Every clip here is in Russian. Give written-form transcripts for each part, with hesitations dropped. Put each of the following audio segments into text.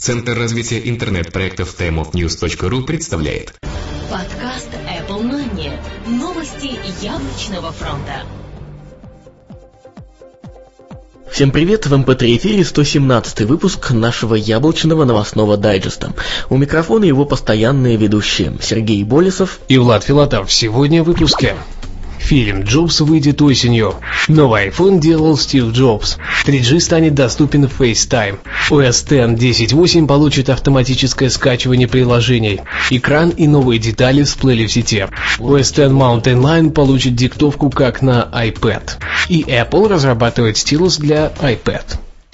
Центр развития интернет-проектов timeofnews.ru представляет подкаст Apple Money. Новости яблочного фронта. Всем привет, в МП3 эфире 117 выпуск нашего яблочного новостного дайджеста. У микрофона его постоянные ведущие Сергей Болесов и Влад Филатов. Сегодня в выпуске. Фильм «Джобс» выйдет осенью. Новый iPhone делал Стив Джобс. 3G станет доступен в FaceTime. OS X 10.8 получит автоматическое скачивание приложений. Экран и новые детали всплыли в сети. OS X Mountain Lion получит диктовку как на iPad. И Apple разрабатывает стилус для iPad.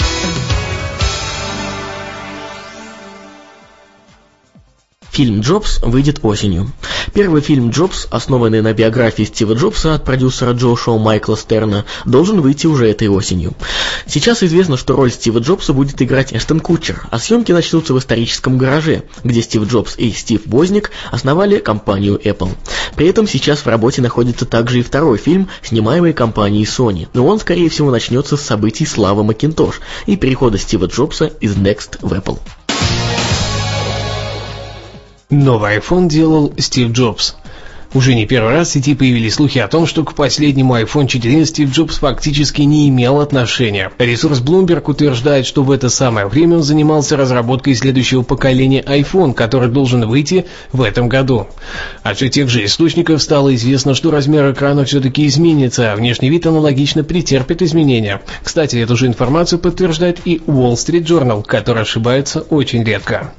Фильм «Джобс» выйдет осенью. Первый фильм «Джобс», основанный на биографии Стива Джобса от продюсера Джошуа Майкла Стерна, должен выйти уже этой осенью. Сейчас известно, что роль Стива Джобса будет играть Эштон Кутчер, а съемки начнутся в историческом гараже, где Стив Джобс и Стив Возник основали компанию Apple. При этом сейчас в работе находится также и второй фильм, снимаемый компанией Sony, но он, скорее всего, начнется с событий славы Макинтош и перехода Стива Джобса из Next в Apple. Новый iPhone делал Стив Джобс. Уже не первый раз в сети появились слухи о том, что к последнему iPhone 4 Стив Джобс фактически не имел отношения. Ресурс Bloomberg утверждает, что в это самое время он занимался разработкой следующего поколения iPhone, который должен выйти в этом году. От все тех же источников стало известно, что размер экрана все-таки изменится, а внешний вид аналогично претерпит изменения. Кстати, эту же информацию подтверждает и Wall Street Journal, который ошибается очень редко.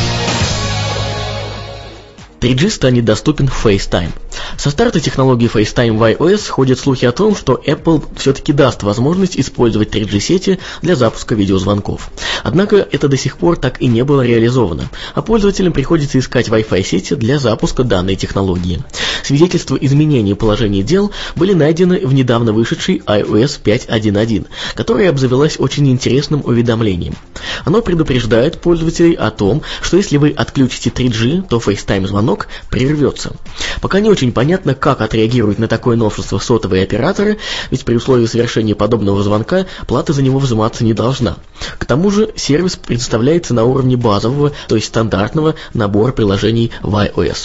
3G станет доступен в FaceTime. Со старта технологии FaceTime в iOS ходят слухи о том, что Apple все-таки даст возможность использовать 3G-сети для запуска видеозвонков. Однако это до сих пор так и не было реализовано, а пользователям приходится искать Wi-Fi сети для запуска данной технологии. Свидетельства изменения положения дел были найдены в недавно вышедшей iOS 5.1.1, которая обзавелась очень интересным уведомлением. Оно предупреждает пользователей о том, что если вы отключите 3G, то FaceTime-звонок прервется. Пока не очень понятно, как отреагируют на такое новшество сотовые операторы, ведь при условии совершения подобного звонка плата за него взиматься не должна. К тому же сервис предоставляется на уровне базового, то есть стандартного набора приложений в iOS.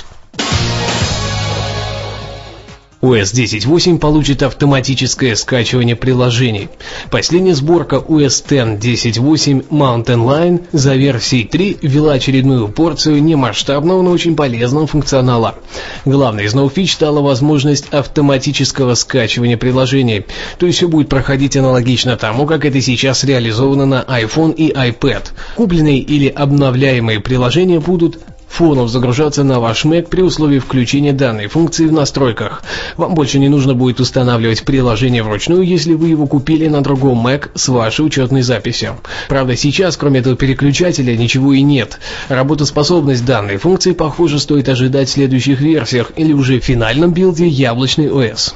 OS 10.8 получит автоматическое скачивание приложений. Последняя сборка OS X 10.8 Mountain Lion за версией 3 ввела очередную порцию немасштабного, но очень полезного функционала. Главной из новых фич стала возможность автоматического скачивания приложений. То есть все будет проходить аналогично тому, как это сейчас реализовано на iPhone и iPad. Купленные или обновляемые приложения будут фоном загружаться на ваш Mac при условии включения данной функции в настройках. Вам больше не нужно будет устанавливать приложение вручную, если вы его купили на другом Mac с вашей учетной записью. Правда, сейчас, кроме этого переключателя, ничего и нет. Работоспособность данной функции, похоже, стоит ожидать в следующих версиях или уже в финальном билде яблочный OS.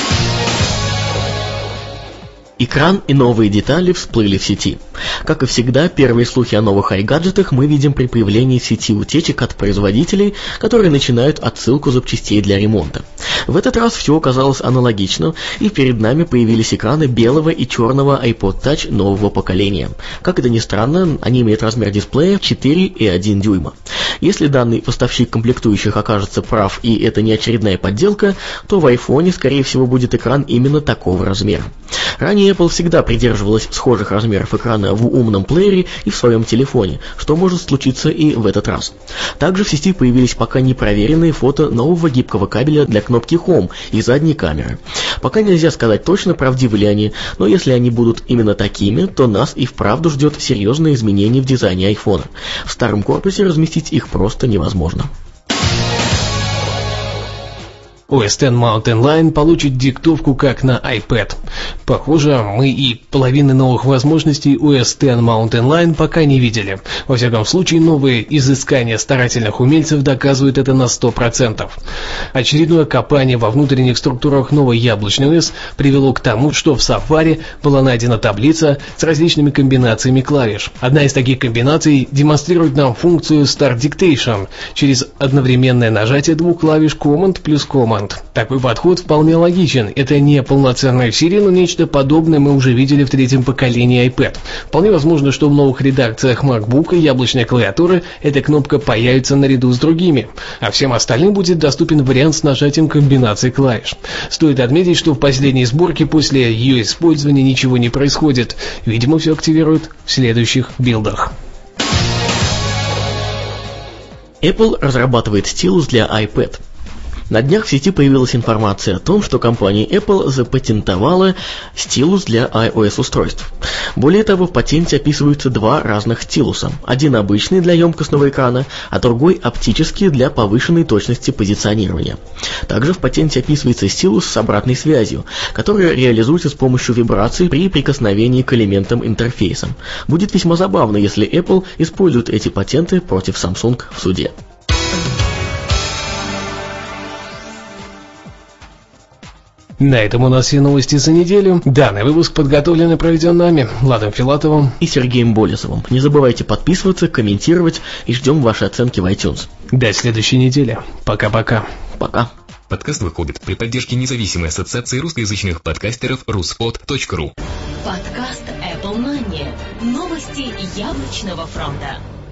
Экран и новые детали всплыли в сети. Как и всегда, первые слухи о новых iGadget'ах мы видим при появлении в сети утечек от производителей, которые начинают отсылку запчастей для ремонта. В этот раз все оказалось аналогично, и перед нами появились экраны белого и черного iPod Touch нового поколения. Как это ни странно, они имеют размер дисплея 4,1 дюйма. Если данный поставщик комплектующих окажется прав и это не очередная подделка, то в iPhone, скорее всего, будет экран именно такого размера. Ранее Apple всегда придерживалась схожих размеров экрана в умном плеере и в своем телефоне, что может случиться и в этот раз. Также в сети появились пока непроверенные фото нового гибкого кабеля для кнопки Home и задней камеры. Пока нельзя сказать точно, правдивы ли они, но если они будут именно такими, то нас и вправду ждет серьезное изменение в дизайне iPhone. В старом корпусе разместить их просто невозможно. OS X Mountain Lion получит диктовку как на iPad. Похоже, мы и половины новых возможностей OS X Mountain Lion пока не видели. Во всяком случае, новые изыскания старательных умельцев доказывают это на 100%. Очередное копание во внутренних структурах новой яблочной OS привело к тому, что в Safari была найдена таблица с различными комбинациями клавиш. Одна из таких комбинаций демонстрирует нам функцию Start Dictation через одновременное нажатие двух клавиш Command плюс Command команд. Такой подход вполне логичен. Это не полноценная серия, но нечто подобное мы уже видели в третьем поколении iPad. Вполне возможно, что в новых редакциях MacBook и яблочной клавиатуры эта кнопка появится наряду с другими, а всем остальным будет доступен вариант с нажатием комбинации клавиш. Стоит отметить, что в последней сборке после ее использования ничего не происходит. Видимо, все активируют в следующих билдах. Apple разрабатывает стилус для iPad. На днях в сети появилась информация о том, что компания Apple запатентовала стилус для iOS-устройств. Более того, в патенте описываются два разных стилуса. Один обычный для емкостного экрана, а другой оптический для повышенной точности позиционирования. Также в патенте описывается стилус с обратной связью, который реализуется с помощью вибраций при прикосновении к элементам интерфейса. Будет весьма забавно, если Apple использует эти патенты против Samsung в суде. На этом у нас все новости за неделю. Данный выпуск подготовлен и проведен нами, Владом Филатовым и Сергеем Болесовым. Не забывайте подписываться, комментировать и ждем ваши оценки в iTunes. До следующей недели. Пока-пока. Пока. Подкаст выходит при поддержке независимой ассоциации русскоязычных подкастеров ruspod.ru. Подкаст Apple Money. Новости яблочного фронта.